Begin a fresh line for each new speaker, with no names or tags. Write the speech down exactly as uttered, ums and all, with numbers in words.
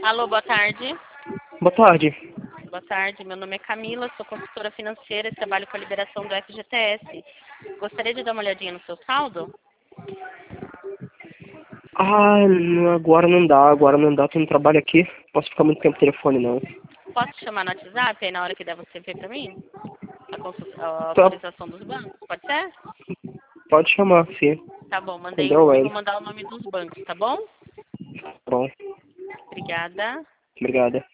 Alô, boa tarde.
Boa tarde.
Boa tarde, meu nome é Camila, sou consultora financeira e trabalho com a liberação do F G T S. Gostaria de dar uma olhadinha no seu saldo?
Ah, não, agora não dá, agora não dá, tô no trabalho aqui. Posso ficar muito tempo no telefone, não.
Posso te chamar no WhatsApp aí na hora que der você ver pra mim? A, consul- a
Tá,
autorização dos bancos, pode ser?
pode chamar, sim.
Tá bom, mandei
Entendeu,
e vou
Wayne?
mandar o nome dos bancos, tá bom?
Bom,
Obrigada.
obrigada.